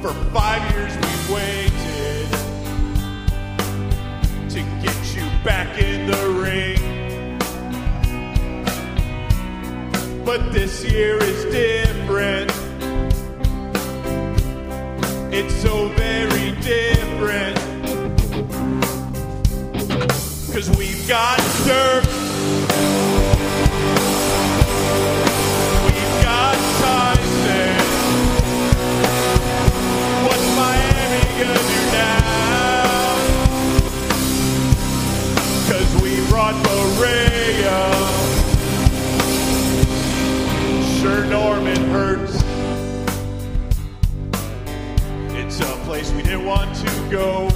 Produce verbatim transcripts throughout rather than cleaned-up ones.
For five years we've waited to get you back in the ring. But this year is different. It's so very different. 'Cause we've got Dirk. We've got Tyson. What's Miami gonna do now? 'Cause we brought Berea. Sure, Norman hurts. It's a place we didn't want to go.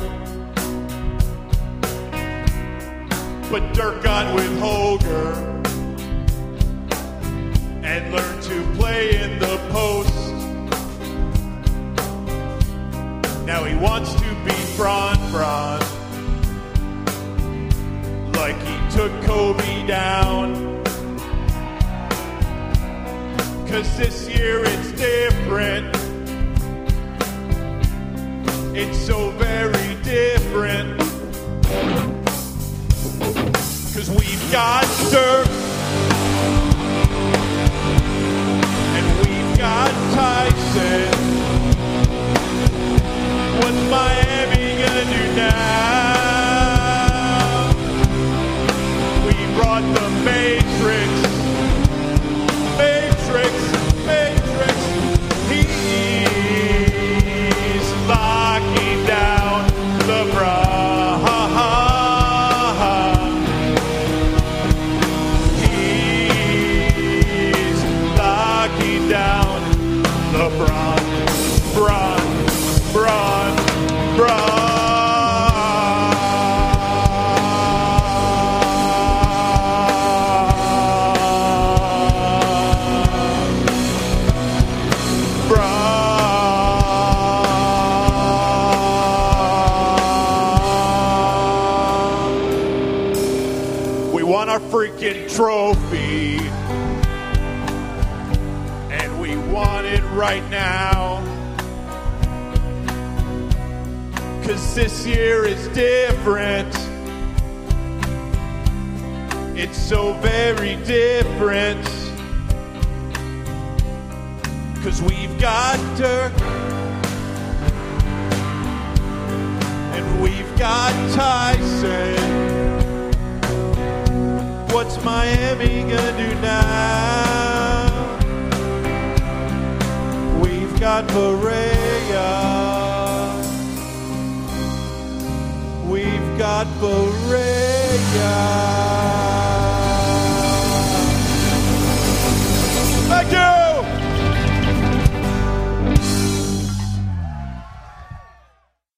But Dirk got with Holger and learned to play in the post. Now he wants to be Fron Fron, like he took Kobe down. 'Cause this year it's different. It's so very different. 'Cause we've got Dirk. And we've got Tyson. What's Miami gonna do now? We brought the Matrix. Matrix. Matrix. He's locking down LeBron. He's locking down LeBron. Bron. Bron. Bron. We won our freaking trophy, and we want it right now. 'Cause this year is different. It's so very different. 'Cause we've got Dirk. And we've got Tyson. What's Miami gonna do now? We've got Berea. We've got Berea.